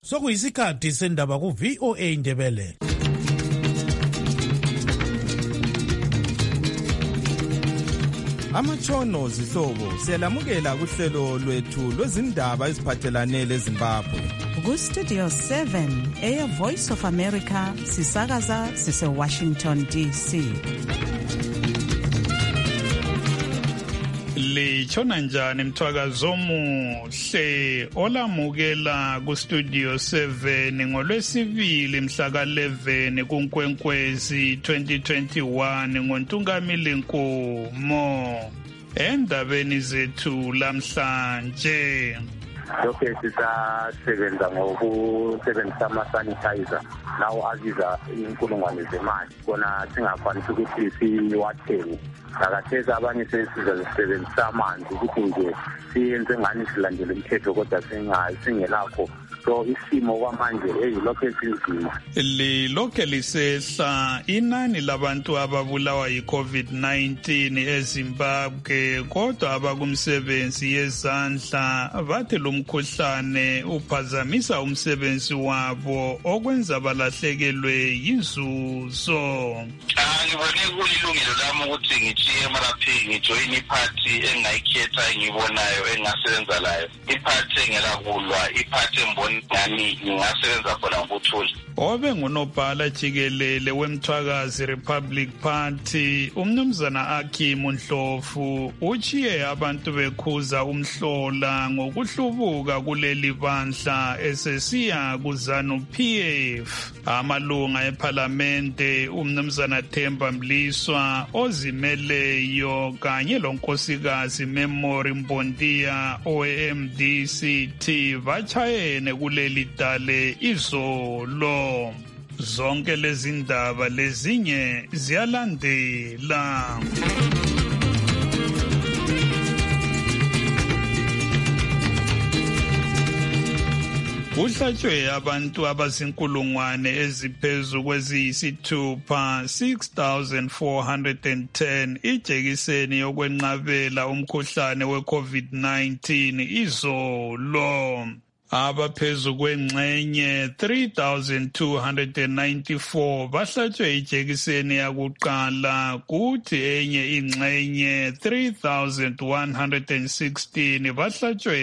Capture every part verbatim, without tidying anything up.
Sokuyisikhathi sendaba ku V O A Ndebele. Amatshono zihlobo siyalamukela kuhlelo lwethu lwezindaba eziphathelane leZimbabwe. Ku Studio seven eya Voice of America sisakaza sise Washington D C. Lichona njani mthwakazo omuhle olamukela ku Studio seven ngolwesibili mhla ka eleven kuNkwenkwezi twenty twenty-one ngoNtungamili Nkomo. Endabeni zethu lamhlanje lokho sisasebenza ngokusebenzisa ama-sanitizer lawo abiza inkulungwane zemali kona singakwanisi ukuthi siwathenge. Akathesi abanye sesizasebenzisa amanzi ukuthi nje siyenze ngani silandele umthetho kodwa singelakho. So isimo kwamanje eyilokho esinzima. Lilokho lisehla inani labantu ababulawa yi-COVID nineteen eZimbabwe kodwa abakumsebenzi yezandla bathi lo mkhuhlane uphazamisa umsebenzi wabo okwenza balahlekelwe yinzuzo. Ngibone kulilungelo lami ukuthi ngijiye emaraphi ngijoyine iphathi engayikhetha engibonayo engasebenza layo. Iphathi engelakulwa, iphathi embona ngani ngingasebenza khona ngokuthula. Obe ngunobhala jikelele weMthwakazi Republic Party umnumzana Akim Ndlovu uchiye abantu bekhuza umhlola ngokuhlubuka kuleli bandla esesiya kuzanu P F. Amalunga eParlamente umnumzana Themba Mliswa ozimeleyo kanye lonkosikazi Memory Mbondiya o M D C T bachayene kuleli dale izolo. Zonke lezi ndaba lezinye ziyalandela. Kuhlatshwe abantu abazinkulungwane eziphezu kweziyisithupha six thousand four hundred ten ijekiseni yokwenqabela umkhuhlane we-COVID nineteen izolo. Abaphezu kwengxenye three thousand two hundred ninety-four bahlatshwe ijekiseni yakuqala kuthi enye ingxenye three thousand one hundred sixteen bahlatshwe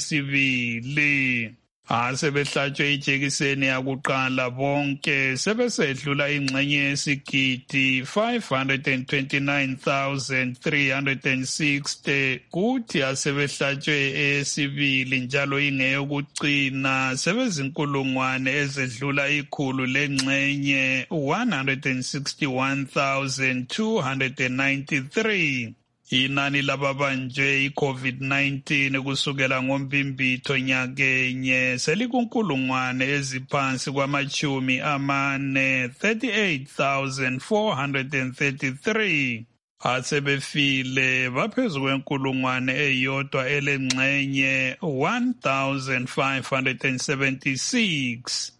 eyesibili. Asebehlatshwe ijekiseni yakuqala bonke sebesedlula ingxenye yesigidi five hundred twenty-nine thousand three hundred sixty kuthi asebehlatshwe eyesibili njalo ingeyokucina sebezinkulungwane ezedlula ikhulu lengxenye one hundred sixty-one thousand two hundred ninety-three. Inani lababanjwe i-COVID nineteen kusukela ngoMbimbitho nyakenye selikunkulungwane eziphansi kwamachumi amane thirty-eight thousand four hundred thirty-three. Asebefile baphezu kwenkulungwane eyodwa elengxenye one thousand five hundred seventy-six.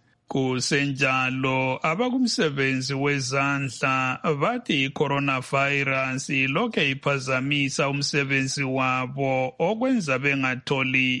Kusenjalo abakumsebenzi wezandla bathi i-coronavirus lokhe iphazamisa umsebenzi wabo okwenza bengatholi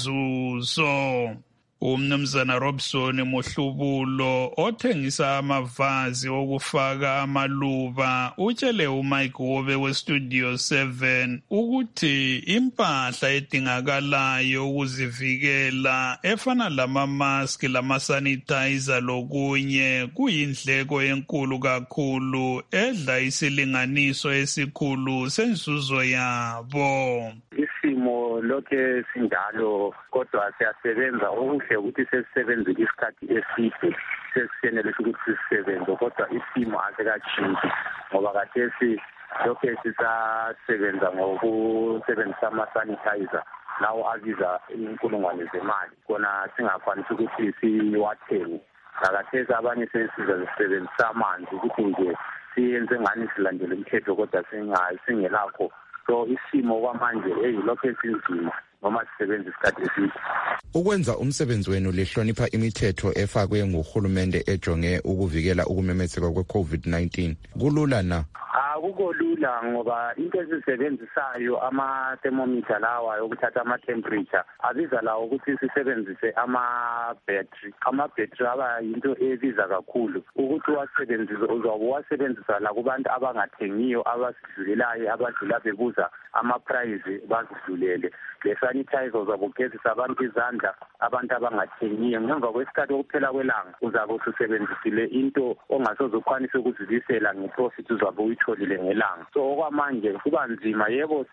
inzuzo. Umnumzana Robson Mohlubulo othengisa amavazi okufaka amaluba utshele uMike Wobe weStudio seven ukuthi impahla edingakalayo ukuzivikela efana lama-mask lama-sanitizer lokunye kuyindleko enkulu kakhulu edla isilinganiso esikhulu senzuzo yabo. Isimo lokhe sinjalo kodwa siyasebenza okuhle ukuthi sesisebenze isikhathi eside sesisenelisa ukuthi sisebenze kodwa isimo asikatshintshi ngoba kathesi lokhe sisasebenza ngokusebenzisa ama-sanitizer lawo abiza inkulungwane zemali kona singakwanisi ukuthi siwathenge. Akathesi abanye sesizasebenzisa amanzi ukuthi nje siyenze ngani silandele umthetho kodwa singelakho. So isimo kwamanje eyilokho esinzima noma sisebenza isikhathi eside. Ukwenza umsebenzi wenu lihlonipha imithetho efakwe nguhulumende ejonge ukuvikela ukumemetheka kwe-COVID nineteen kulula na? akukho lula ngoba into esisebenzisayo ama-thermometer lawa yokuthatha ama-temperature abiza lawo ukuthi sisebenzise ama-battery. Ama-battery aba yinto ebiza kakhulu ukuthi uwasebenzise uzobe uwasebenzisa la kubantu abangathengiyo abasidlulelayo abadlula bebuza ama-price bazidlulele. Le sanitizer uzabe ugezisa abantu izandla abantu abangathengiyo ngemva kwesikhathi okuphela kwelanga uzabe ususebenzisile into ongasoze ukwanise ukuzibisela ngeprofit uzabe uyitholile ngelanga. So okwamanje kuba nzima, yebo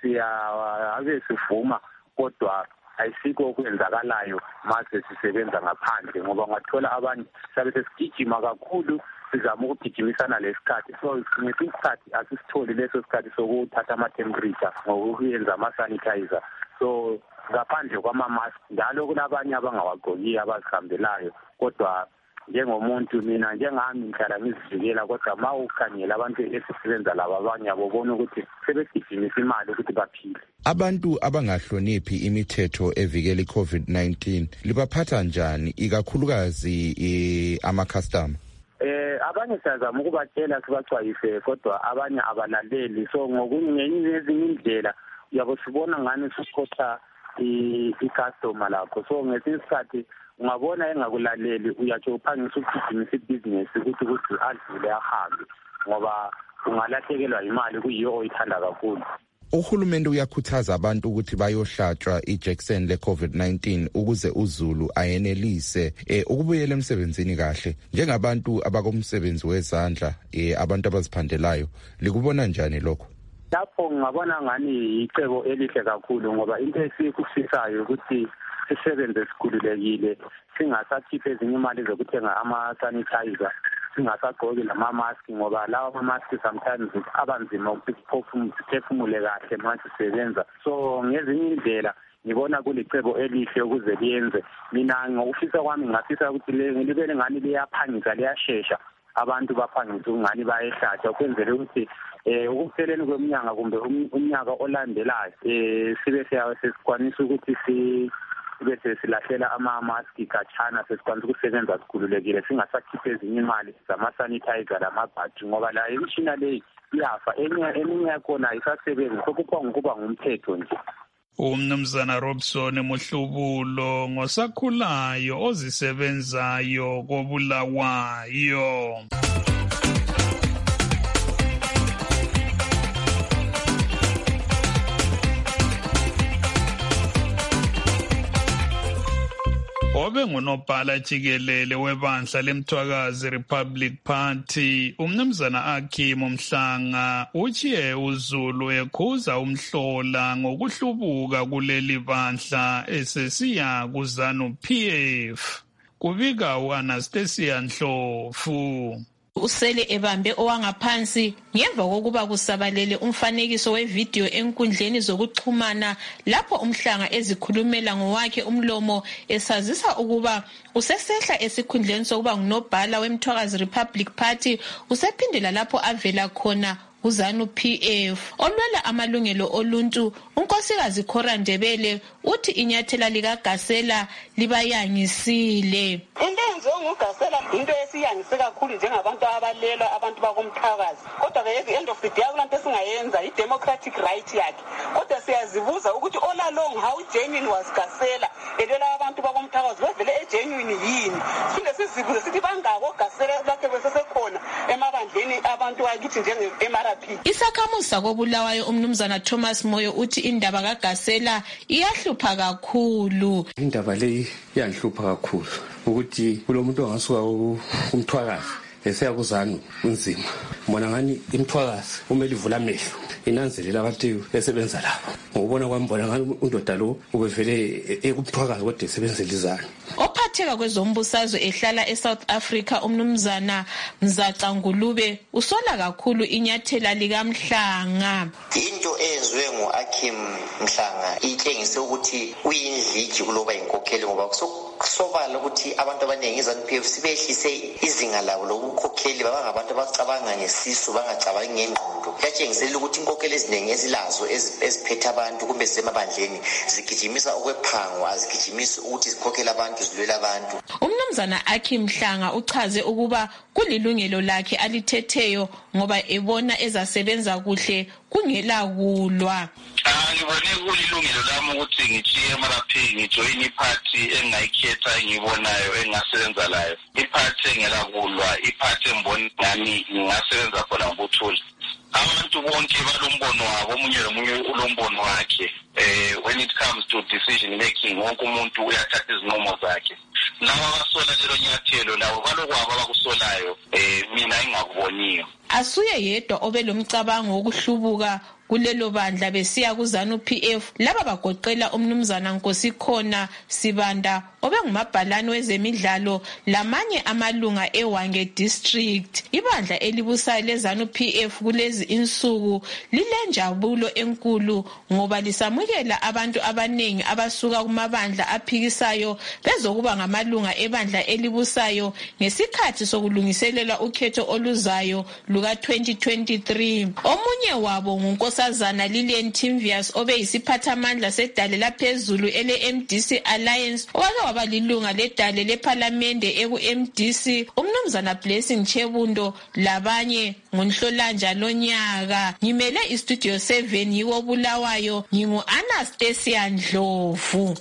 siyabe sivuma kodwa ayisikho okwenzakalayo mase sisebenza ngaphandle ngoba ngathola abantu sabe sesigijima kakhulu sizama ukugijimisana lesikhathi. So ngesinye isikhathi asisitholi leso sikhathi sokuthatha ama-temperature ngokuyenza ama-sanitizer. So ngaphandle kwama-mask njalo kulabanye abangawagqokiyo abazihambelayo kodwa njengomuntu mina njengami ngihlala ngizivikela kodwa ma ukhangela abantu esisebenza laba abanye abobona ukuthi sebegijimisa imali ukuthi baphile. Abantu abangahloniphi imithetho evikela i-COVID nineteen libaphatha njani ikakhulukazi e, ama-customer? Eh abanye siyazama ukubatshela sibacwayise kodwa abanye abalaleli. So ngokunye ezinye indlela uyabo sibona ngani sikhotha i-customer lakho. So ngesinye isikhathi ungabona engakulaleli uyatsho uphangisa ukugijimisa ibhizinesi ukuthi ukuthi adlule ahambe ngoba ungalahlekelwa imali kuyiyo oyithanda kakhulu. Uhulumende uyakhuthaza abantu ukuthi bayohlatshwa ijekiseni le-COVID nineteen ukuze uZulu ayenelise eh, ukubuyela emsebenzini kahle. Njengabantu abakomsebenzi wezandla eh, abantu abaziphandelayo likubona njani lokho? Lapho ngabona ngani icebo elihle kakhulu ngoba into esikufisayo ukuthi sisebenze sikhululekile singasakhiphe ezinye imali zokuthenga ama-sanitizer singasagqoki lama-mask ngoba lawa ama-mask sometimes abanzima ukuthi siphefumule kahle manje sisebenza. So ngezinye indlela ngibona kulicebo elihle ukuze liyenze. Mina ngokufisa kwami ngafisa ukuthi libe ngani liyaphangisa liyashesha abantu baphangisa ungani bayehlatshwa ukwenzela ukuthi eh ukupheleni kweminyaka kumbe umnyaka olandelayo eh sibe sesikwanisa ukuthi si bese silahlela ama-mask kachana sesikwanisa ukusebenza sikhululekile singasakhiphe ezinye imali zama-sanitizer lamabhatri ngoba la imishina leyi iyafa eminye yakhona ayisasebenzi sokupha ngokuba ngumthetho nje. Umnumzana Robson Muhlubulo ngosakhulayo ozisebenzayo koBulawayo. Obe ngunobhala jikelele webandla leMthwakazi Republic Party umnumzana Akim Mhlanga uchiye uZulu ekhuza umhlola ngokuhlubuka kuleli bandla esesiya kuZanu P F. Kubika uAnastasia Ndlovu. Usele ebambe owangaphansi ngemva kokuba kusabalele umfanekiso wevideo enkundleni zokuxhumana lapho Umhlanga ezikhulumela ngowakhe umlomo esazisa ukuba usesehla esikhundleni sokuba ngunobhala weMthwakazi Republic Party usephindela lapho avela khona uZanu P F. Olwela amalungelo oluntu unkosikazi Khora Ndebele uthi inyathela likaGasela libayangisile. Intenzo nguGasela into esiyangise kakhulu njengabantu abalela abantu bakomthakazi. Kodwa ke at the end of the day akulanto esingayenza i-democratic right yakhe. Kodwa siyazibuza ukuthi all along how genuine was Gasela elela abantu bakomthakazi bevele egenuine yini. Sinde sizibuze sithi bangako Gasela lakhe besesekhona emabandleni abantu akithi njenge-M R P. Isakhamuzi koBulawayo umnumzana Thomas Moyo uthi indaba kaGasela iyahlupha kakhulu. Indaba leyi iyahlupha kakhulu ukuthi kulomuntu ongasuka umthwakazi eseya kuZanu unzima. Mbona ngani imthwakazi kumele ivula amehlo inanzelela abantu besebenza lapho. Ngokubona kwami mbona ngani undoda lo ubevele ekumthwakazi kodwa esebenzela iZanu. Ophatheka kwezombusazwe ehlala eSouth Africa umnumzana Mzaca Ngulube usola kakhulu inyathela likaMhlanga. Into ezwe ngoAkim Mhlanga itshengise ukuthi uyindliji kuloba inkokheli ngoba kusobala ukuthi abantu abaningi iZanu P F sibehlise izinga labo lokukhokheli baba ngabantu abacabanga ngesisu bangacabangi ngengqondo. abantu. Kuyatshengisela ukuthi inkokheli eziningi ezilazo eziphethe abantu kumbe zisemabandleni zigijimisa okwephango, azigijimisi ukuthi zikhokhele abantu, zilwela abantu. Umnumzana Aki Mhlanga uchaze ukuba kulilungelo lakhe alithetheyo ngoba ebona ezasebenza kuhle kungela kulwa. Ngibone kulilungelo lami ukuthi ngichiye eMarapheni ngijoyine iphathi engayikhetha engibonayo engasebenza layo. Iphathi engela kulwa, iphathi embona ngani ngingasebenza khona ngokuthula. Abantu bonke balombono wabo, omunye nomunye ulombono wakhe. Eh when it comes to decision making, wonke umuntu uyathatha izinqumo zakhe. Nawo abasola lelo nyathelo lawo balokwabo abakusolayo eh mina engakuboniyo. Asuye yedwa obelomcabango wokuhlubuka kulelo bandla besiya kuZANU P F laba bagoqela umnumzana Nkosikhona Sibanda obengumabhalane wezemidlalo lamanye amalunga eWange district. Ibandla elibusayo leZANU P F kulezi insuku lilenjabulo enkulu ngoba lisamukela abantu abanengi abasuka kumabandla aphikisayo bezokuba ngamalunga ebandla elibusayo ngesikhathi sokulungiselela ukhetho oluzayo luka twenty twenty-three. Omunye wabo ngunkosazana Lilian Timvius obeyisiphathamandla sedale laphezulu ele M D C Alliance owake waba lilunga ledale leParliamente eku M D C. Umnumzana Blessing Chebundo labanye ngonhlolanja lonyaka. Ngimele istudio seven yiwo Bulawayo, ngingu Anastasia Ndlovu.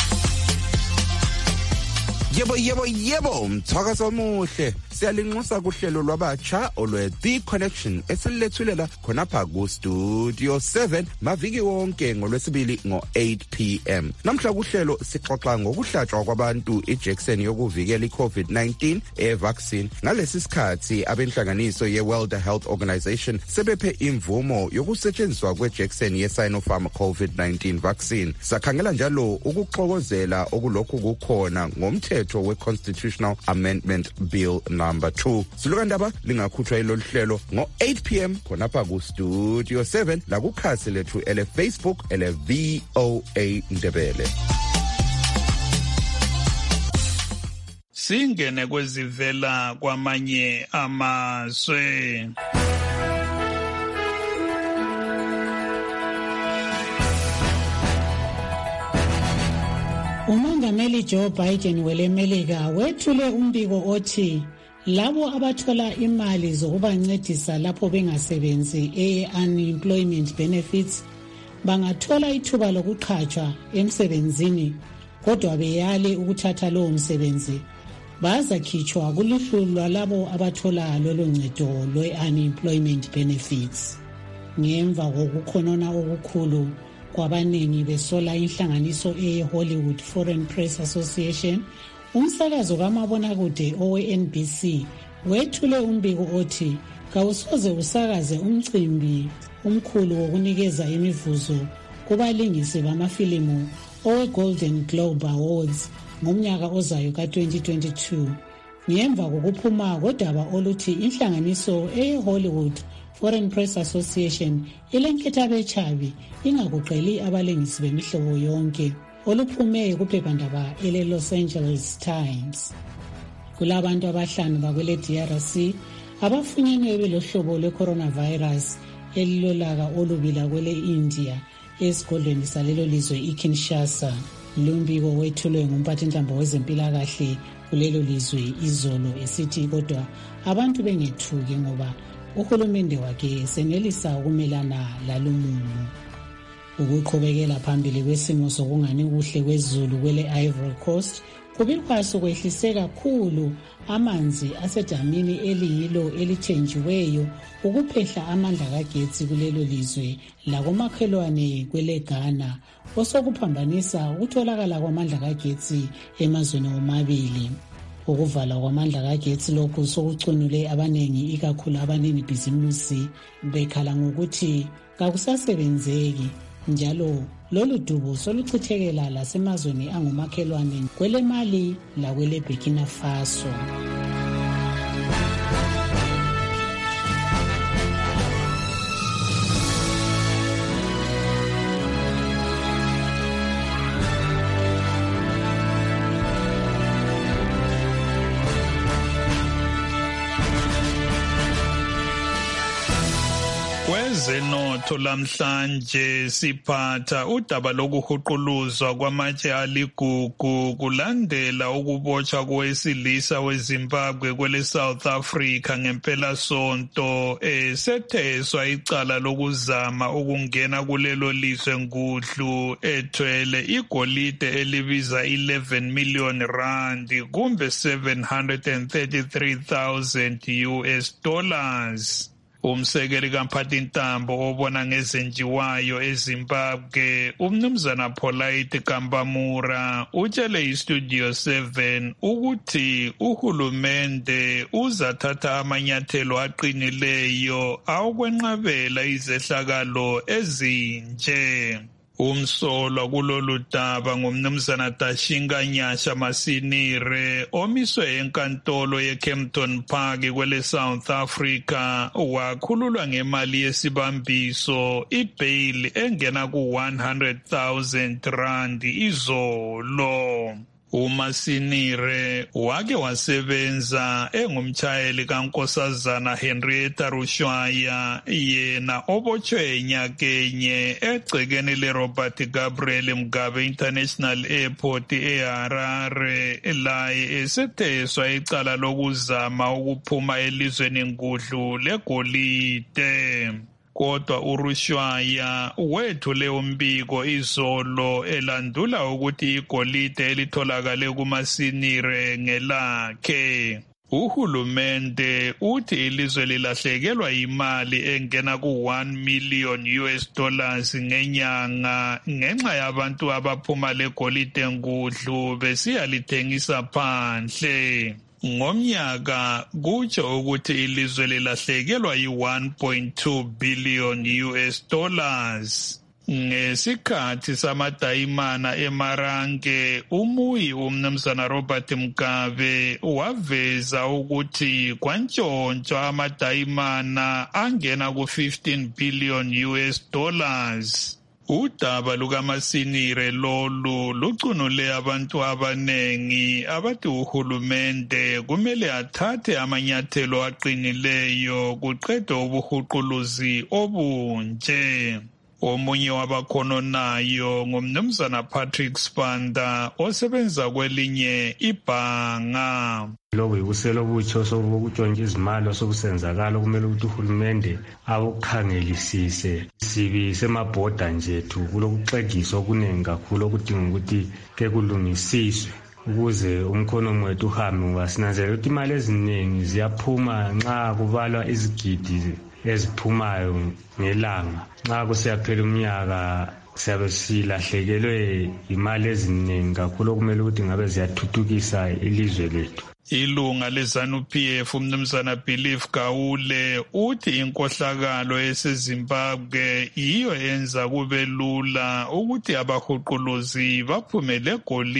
Yebo yebo yebo mthakazo omuhle siyalinxusa kuhlelo lwabatsha olwe The Connection esillethulela khonapha ku Studio seven maviki wonke ngolwesibili ngo eight p m Namhla kuhlelo sixoxa ngokuhlatshwa kwabantu iJackson yokuvikela iCovid nineteen evaccine. Ngalesi sikhathi abenhlanganiso yeWorld Health Organization sebephe imvumo yokusetshenziswa kweJackson yeSinopharm COVID nineteen vaccine. Sakhangela njalo ukuxokozela okulokhu kukhona ngomthetho we-Constitutional Amendment Bill number two. Silukandaba lingakhutshwa ilolu hlelo ngo eight p m khonapha ku Studio seven la kukhasi lethu ele Facebook ele V O A Ndebele. Singene kwezivela kwamanye amazwe. Umongameli Joe Biden welemelika wethule umbiko othi labo abathola imali zokubancedisa lapho bengasebenzi e-unemployment benefits bangathola ithuba lokuqhatshwa emsebenzini kodwa beyale ukuthatha lowo msebenzi bazakhitshwa kuluhlu lwalabo abathola lolo ncedo lwe-unemployment benefits. Ngemva kokukhonona okukhulu kwabaningi besola inhlanganiso e-Hollywood Foreign Press Association, umsakazo kamabonakude owe-N B C wethule umbiko othi kawusoze usakaze umcimbi umkhulu wokunikeza imivuzo kubalingisi bamafilimu owe-Golden Globe Awards ngomnyaka ozayo ka twenty twenty-two. Ngemva kokuphuma kodaba oluthi inhlanganiso e-Hollywood Foreign Press Association ilenketha bechabi ingakuqeli abalingisi bemihlobo yonke oluphume kuphephandaba ele Los Angeles Times. Kulabantu abahlanu bakwele D R C abafunyenwe belohlobo lwe-coronavirus elilolaka olubila kwele India esigodlweni salelo lizwe iKinshasa. Lumbiko wethulwe ngumphathintambo wezempilakahle kulelo lizwe izolo esithi kodwa abantu bengethuki ngoba uhulumende wakhe senelisa ukumelana lalumumo. Ukuqhubekela phambili kwesimo sokungani kuhle kwezulu kwele Ivory Coast kubikwaso kwehlise kakhulu amanzi asedamini eliyilo elithenjiweyo ukuphehla amandla kagetsi kulelo lizwe lakomakhelwane kwele Ghana osokuphambanisa ukutholakala kwamandla kagetsi emazweni omabili. Ukuvala kwamandla kagetsi lokhu sokucunule abanengi ikakhulu abanini bhizimusi bekhala ngokuthi kakusasebenzeki njalo lolu dubo soluchithekela lasemazweni angumakhelwane kwele Mali lakwele Burkina Faso. Kwezenotho lamhlanje siphatha udaba lokuhuquluzwa kwamatshe aligugu kulandela ukubotshwa kowesilisa weZimbabwe kwele South Africa ngempela sonto esetheswa icala lokuzama ukungena kulelo lizwe ngudlu ethwele igolide elibiza eleven million rand kumbe seven hundred thirty-three thousand U S dollars. Umsekeli kaMphathintambo obona ngezenjiwayo eZimbabwe umnumzana Polite Kambamura utshele iStudio seven ukuthi uhulumende uzathatha amanyathelo aqinileyo awokwenqabela izehlakalo ezinje. Umsolwa kulolu daba ngumnumzana Dashinga Nyasha Masinire omiswe enkantolo yeKempton Park kwele South Africa wakhululwa ngemali yesibambiso ibail engena ku one hundred thousand rand izolo. uMasinire wake wasebenza engumtshayeli kaNkosazana Henrietta Rushwaya yena obotshwe nyakenye egcekeni leRobert Gabriel Mugabe International Airport eHarare laye esetheswa icala lokuzama ukuphuma elizweni ngudlu legolide. Kodwa uRushwaya wethule umbiko izolo elandula ukuthi igolide elitholakale kuMasinire ngelakhe. Uhulumende uthi ilizwe lilahlekelwa imali engena ku one million U S dollars ngenyanga ngenxa yabantu abaphuma legolide ngudlu besiyalithengisa phandle. Ngomnyaka kutsho ukuthi ilizwe lilahlekelwa yi one point two billion U S dollars. Ngesikhathi samadayimana eMarange umuyi umnumzana Robert Mugabe waveza ukuthi kwantshontshwa amadayimana angena ku fifteen billion U S dollars. Udaba lukaMasinire lolu lucunule abantu abanengi abathi uhulumende kumele athathe amanyathelo aqinileyo kuqeda ubuhuquluzi obunje. Omunye wabakhononayo ngumnumzana Patrick Spanda osebenza kwelinye ibhanga. Lobu yibuselo obutsho sobukutshontsha izimali osobusenzakala kumele ukuthi uhulumende awukhangelisise. Sibi semabhoda njethu kulokuxegiswa okuningi kakhulu okudinga ukuthi ke kulungisiswe ukuze umkhono wethu uhambe ngoba sinanzelela ukuthi imali eziningi ziyaphuma nxa kubalwa izigidi eziphumayo ngelanga. Nxa kusiyaphela umnyaka siyabe silahlekelwe imali eziningi kakhulu okumele ukuthi ngabe ziyathuthukisa ilizwe lethu. Ilunga leZANU P F umnumzana Belief Gawule uthi inkohlakalo eseZimbabwe iyo yenza kube lula ukuthi abahuquluzi baphumele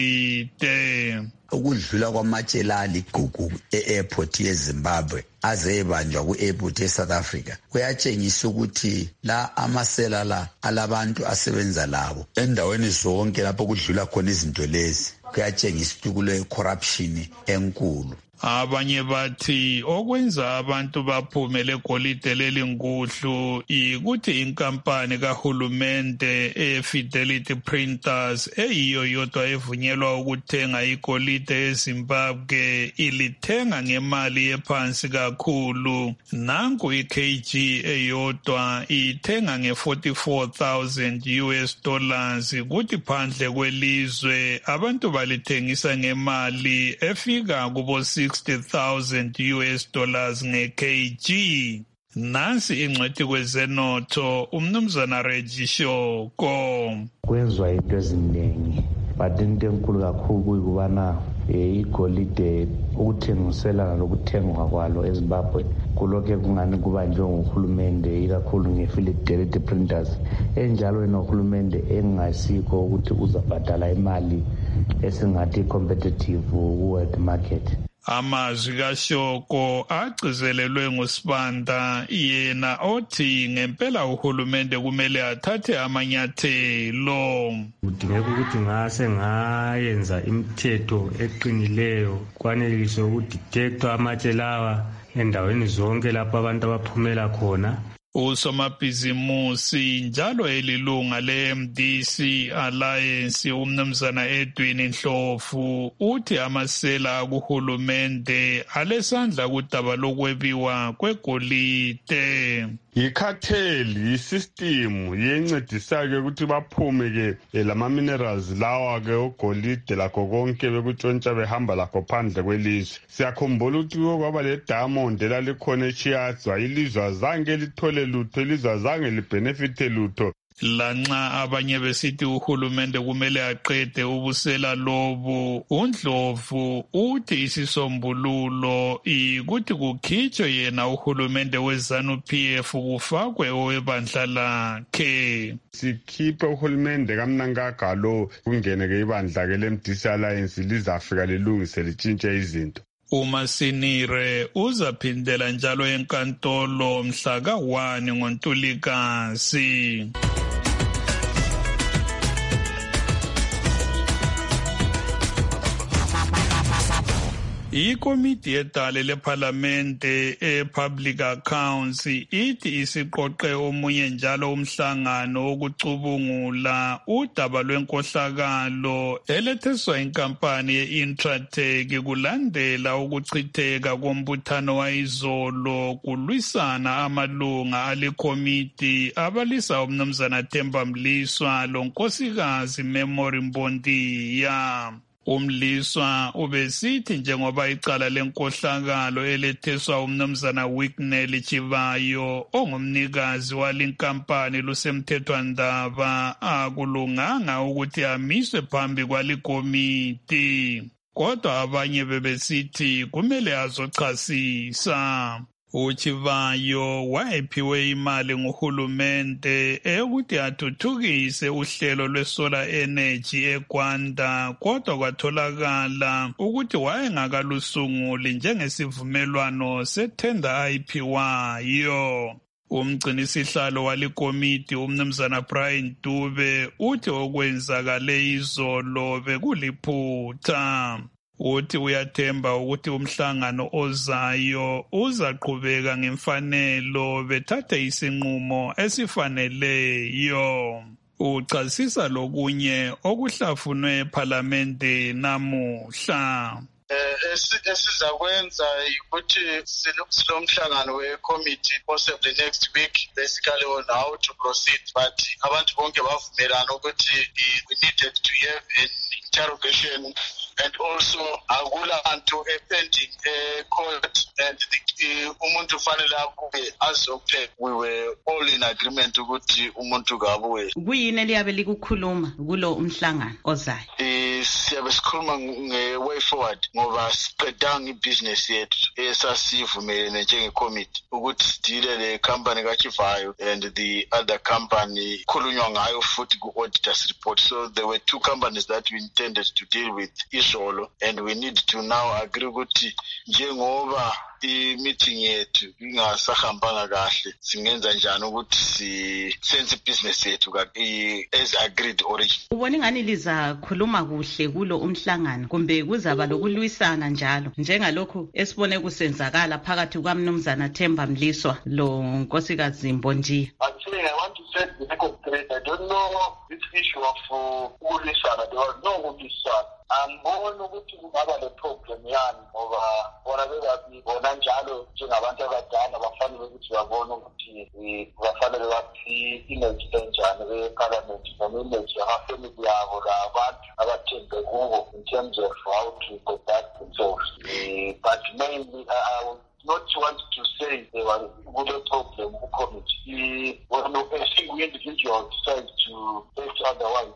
golide. Ukudlula kwamatshelali gugu e-airport yeZimbabwe aze ebanjwa ku-airport eSouth Africa kuyatshengisa ukuthi la amasela la alabantu asebenza labo endaweni zonke lapho kudlula khona izinto lezi kuyatshengisa ukuthi kule corruption enkulu. Abanye bathi okwenza abantu baphume legolide leli ngudlu ikuthi inkampani kahulumende eFidelity Printers eyiyo yodwa evunyelwa ukuthenga igolide eZimbabwe ilithenga ngemali ephansi kakhulu. Nanku i-K G eyodwa ithenga nge forty-four thousand U S dollars kuthi phandle kwelizwe abantu balithengisa ngemali efika kubo sixty thousand U S dollars nge-K G. Nansi ingcwethi kwezenotho umnumzana Reggie Shoko. Kwenzwa into eziningi but into enkulu kakhulu kuyikubana igolide ukuthengiselana lokuthengwa kwalo eZimbabwe kulokhe kungani kuba njengohulumende ikakhulu ngeFidelity Printers enjalo yena uhulumende engasikho ukuthi uzabhadala imali esingathi competitive ku-world market. Amazwi kaShoko agcizelelwe nguSibanda yena othi ngempela uhulumende kumele athathe amanyathelo. Kudingeka ukuthi ngase ngayenza imithetho eqinileyo kwaneliswe ukudetector amatshe lawa endaweni zonke lapho abantu abaphumela khona. Usomabhizimusi njalo elilunga le-M D C Alliance umnumzana Edwin Ndlovu uthi amasela akuhulumende alesandla kudaba lokwebiwa kwegolide. Yikhatheli yisystem yencedisayo ukuthi baphume ke lama minerals lawa ke ogolide lakho konke bekutshontsha behamba lakho phandle kwelizwe. Siyakhumbula ukuthi kwaba le diamond elalikhona eChiazwa ilizwe azange lithole lutho, ilizwe azange libenefite lutho. Lanxa abanye besithi uhulumende kumele aqede ubusela lobu, uNdlovu uthi isisombululo ukuthi kukhitshwe yena uhulumende weZANU P F kufakwe owebandla lakhe. Sikhiphe uhulumende kamnankagalo kungene ke ibandla ke le-M D C Alliance lizafika lilungise litshintshe izinto. uMasinire uzaphindela njalo enkantolo mhla ka one ngoNtulikazi. Ikomiti yedale lephalamende e-Public Accounts ithi isiqoqe omunye njalo umhlangano wokucubungula udaba lwenkohlakalo eletheswa inkampani ye-Intratech kulandela ukuchitheka kombuthano wayizolo kulwisana amalunga alikomiti abalisa umnumzana Themba Mliswa lonkosikazi Memory Mbondiya. Umliswa ubesithi njengoba icala lenkohlakalo eletheswa umnumzana Wicknell Chivayo ongumnikazi walinkampani lusemthethwandaba akulunganga ukuthi amiswe phambi kwalikomiti, kodwa abanye bebesithi kumele azochasisa. uChivayo wayephiwe imali nguhulumende eyokuthi athuthukise uhlelo lwesolar energy eGwanda, kodwa kwatholakala ukuthi wayengakalusunguli njengesivumelwano sethenda ayiphiwayo. Umgcinisihlalo walikomiti umnumzana Brian Dube uthi okwenzakale izolo bekuliphutha. Uthi uyathemba ukuthi umhlangano ozayo uzaqhubeka ngemfanelo bethathe isinqumo esifaneleyo. Uchasisa lokunye okuhlafunwe ePhalamende namuhla. Esizakwenza ukuthi silomhlangano we-committee possibly next week basically on how to proceed, but abantu bonke bavumelana ukuthi we needed to have an interrogation and also akulanto e-pending e-court and umuntu fanele abuye azophe. We were all in agreement ukuthi umuntu kabuye. Kuyini eliyabe likukhuluma kulo umhlangano ozayo? Siyabe sikhuluma nge-way forward ngoba siqedanga ibhizinesi yethu esasivumelene njenge-committee ukuthi sidile le company kaChivayo and the other company khulunywa ngayo futhi ku-auditors report. So there were two companies that we intended to deal with isolo, and we need to now agree ukuthi njengoba i-meeting yethu ingasahambanga kahle singenza njani ukuthi sisenze ibhizinesi yethu as agreed origin. Ubona ingani lizakhuluma kuhle kulo umhlangano kumbe kuzaba lokulwisana njalo njengalokhu esibone kusenzakala phakathi kwamnumzana Themba Mliswa lo nkosikazi Mbondiya? Actually, I want to say the record straight. I don't know this issue of ukulwisana. There was no ukulwisana. Angiboni ukuthi kungaba le problem yani ngoba bona bebabi bona njalo njengabantu abadala bafanele ukuthi babone ukuthi bafanele bathi image enjani be-parliament noma image yamafamily yabo labantu abathembe kubo in terms of how to conduct themselves. But mainly I would not want to say there was a problem who committee. Well, no, a single individual decides to act otherwise.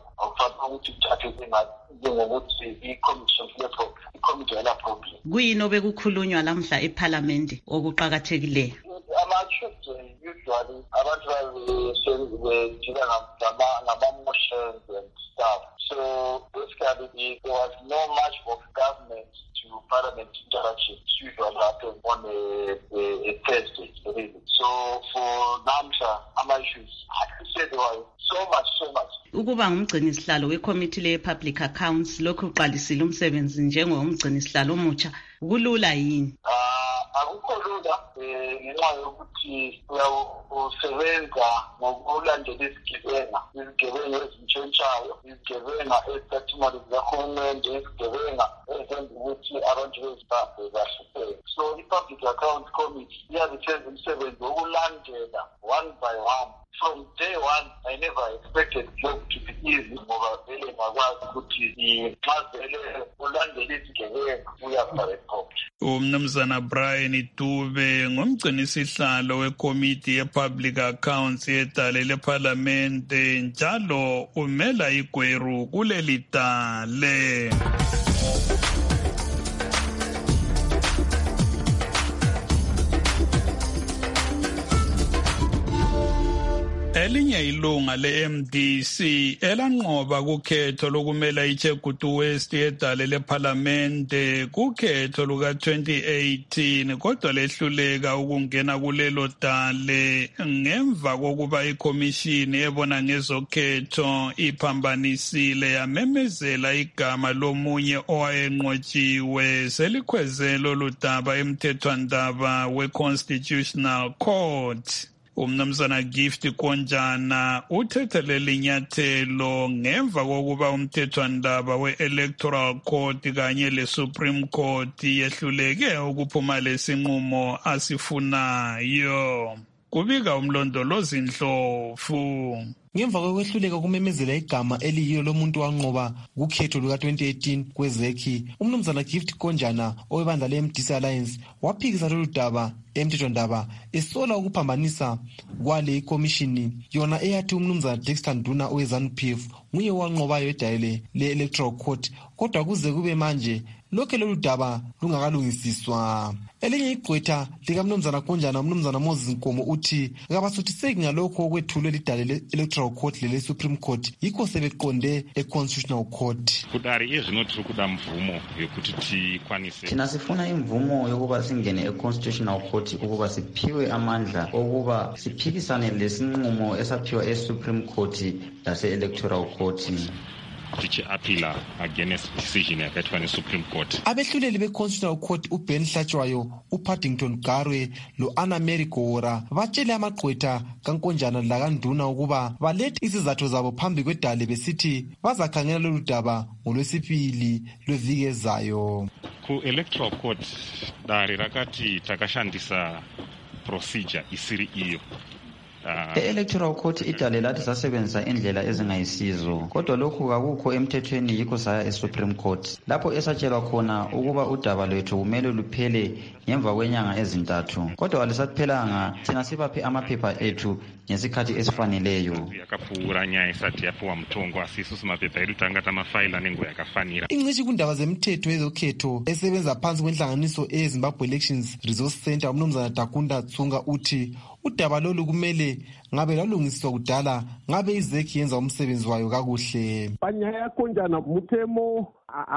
Kuyini obekukhulunywa lamhla ePhalamende okuqhakathekileyo? Ama-Tuesday usually abantu bedila ngama-motions and stuff. So basically there was no much of government to parliament interaction. It usually happens on a, a, a Thursday. So for NAMSA, ama-issues, I can say there was so much, so much. Ukuba ngumgcinisihlalo weCommittee le-Public Accounts lokhu uqalisile umsebenzi njengomgcinisihlalo omutsha kulula yini? Ah akukho lula um ngenxa yokuthi usebenza ngokulandela izigebenga izigebenga ezintshontshayo izigebenga ezithatha imali zikahulumende izigebenga ezenza ukuthi abantu bezimbabwe bahlupheke. So i-Public Accounts Committee iyazithenza umsebenzi wokulandela one by one. From day one, I never expected job to be easy ngoba vele ngakwazi ukuthi nxa vele ulandela izigebenga uyabhala ekhophi. Umnumzana Brian Dube ngumgcinisihlalo wekomiti ye-Public Accounts yedale leParlamente njalo umela igweru kuleli dale. Elinye ilunga le-M D C elanqoba kukhetho lokumela iChegutu West yedale leParlamente kukhetho luka twenty eighteen kodwa lehluleka ukungena kulelo dale ngemva kokuba ikomishini ebona ngezokhetho iphambanisile yamemezela igama lomunye owayenqotshiwe selikhwezelo ludaba emthethwandaba we-Constitutional Court. Umnumzana Gift Konjana uthethelele inyathelo ngemva kokuba umthethwandaba we-Electoral Court kanye le-Supreme Court yehluleke ukuphuma lesinqumo asifunayo. Kubika umlondolozi Ndlovu. Ngemva kokwehluleka kumemezela igama eliyilo lomuntu wanqoba kukhetho luka twenty eighteen kwezekhi, umnumzana Gift Konjana owebandla le-M D C Alliance waphikisa lolu daba emthethwandaba esola ukuphambanisa kwale ikomishini yona eyathi umnumzana Dexter Nduna owe-ZANU-P F nguye wanqobayo edale le-Electoral Court, kodwa kuze kube manje lokho lolu daba lungakalungisiswa. Elinye igqwetha likamnumzana Konjana umnumzana Moses Nkomo uthi kabasuthiseki ngalokho okwethulwe lidale le-Electoral Court lele-Supreme Court yikho sebeqonde e-Constitutional Court. Kudari ezvinoti kuda mvumo yokuti tikwanise. Thina sifuna imvumo yokuba singene e-Constitutional Court ukuba siphiwe amandla okuba siphikisane lesinqumo esaphiwa e-Supreme Court lase-Electoral Court. Appeal against decision yakathwa ne-Supreme Court. Abehluleli be-Constitutional Court uBen Hlatshwayo, uPaddington Garwe lo-Anna Mary Gora batshele amagqwetha kaNkonjana lakanduna ukuba balethe izizathu zabo phambi kwedale besithi bazakhangela lolu daba ngolwesibili lweviki ezayo. Ku-Electoral Court dare rakati takashandisa procedure isiri iyo. E-Electoral Court idale lathi sasebenzisa indlela ezingayisizo, kodwa lokhu kakukho emthethweni yikho saya e-Supreme Court lapho esatshelwa khona ukuba udaba lwethu kumele luphele ngemva kwenyanga ezintathu, kodwa alisaphelanga. Thina sibaphe amaphepha ethu ngesikhathi esifaneleyo. Yakapfuura nyaya isati yaphiwa mthongo asisusa maphepha elutanga tamafayila nengo yakafanira. Ingcishi kundaba zemthetho ezokhetho esebenza phansi kwenhlanganiso e-Zimbabwe Elections Resource Center umnumzana Takunda Tsunga uthi udaba lolu kumele ngabe lalungiswa kudala ngabe izekhi yenza umsebenzi wayo kakuhle. Panyaya yaKonjana muthemo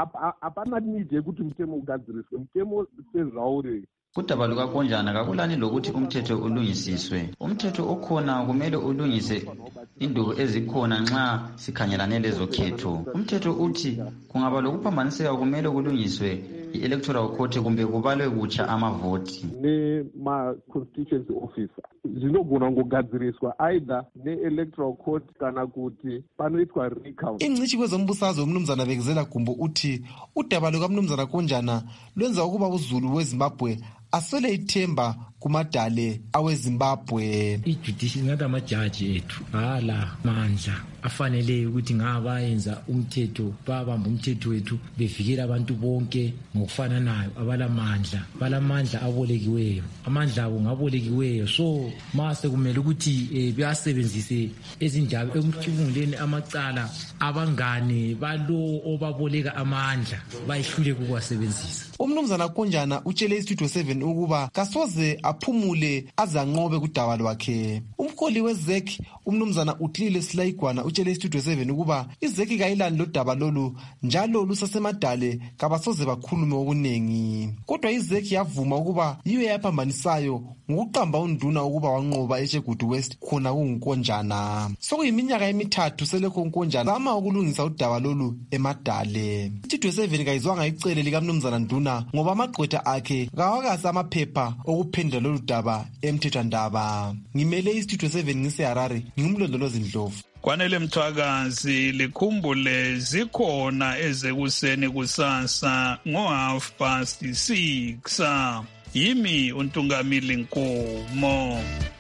apana need yekuthi muthemo ugadziriswe, muthemo sezvauri. Kudaba lukaKonjana kakulani lokuthi umthetho ulungisiswe. Umthetho okhona kumele ulungise induku ezikhona nxa sikhangelane lezokhetho. Umthetho uthi kungaba lokuphambaniseka kumele kulungiswe i-Electoral Court kumbe kubalwe kutsha amavoti. Ne-ma-constituency officer zinogona ngogadziriswa either ne-Electoral Court kana kuti panoitwa recount. Ingcishi kwezombusazwe umnumzana Bekezela Gumbo uthi udaba lukamnumzana Konjana lwenza ukuba uZulu weZimbabwe aswele ithemba kumadale aweZimbabwe. I-judicial ngathi amajaji ethu hala mandla afanele ukuthi ngabayenza umthetho babamba umthetho wethu bevikela abantu bonke ngokufananayo abalamandla balamandla abolekiweyo amandla abo ngabolekiweyo, so mase kumele ukuthi eh, bayasebenzise ezindaba ekucubunguleni amacala abangane balo obaboleka amandla bayihlule ukuwasebenzisa. Umnumzana Konjana utshele iStudio seven ukuba kasoze aphumule azanqobe kudaba lwakhe. umholi wezek umnumzana utlile silayigwana utshele istudio seven ukuba izeki kayilani lodaba lolu njalo lusasemadale kabasoze bakhulume okuningi, kodwa izeki yavuma ukuba yiyo yaphambanisayo ngokuqamba unduna ukuba wanqoba eChegutu West khona kunguNkonjana. Sokuyiminyaka emithathu selekho uNkonjana zama ukulungisa udaba lolu emadale. Istudio seven kayizwanga icele likamnumzana Nduna ngoba amagqwetha akhe kawakasi amaphepha okuphendula lolu daba emthethwandaba. Ngimele istudio seven ngiseHarare, ngimlondolozi Ndlovu. Kwanele Mthwakazi, likhumbule zikhona ezekuseni kusasa ngo half past six. Yimi uNtungamili Nkomo.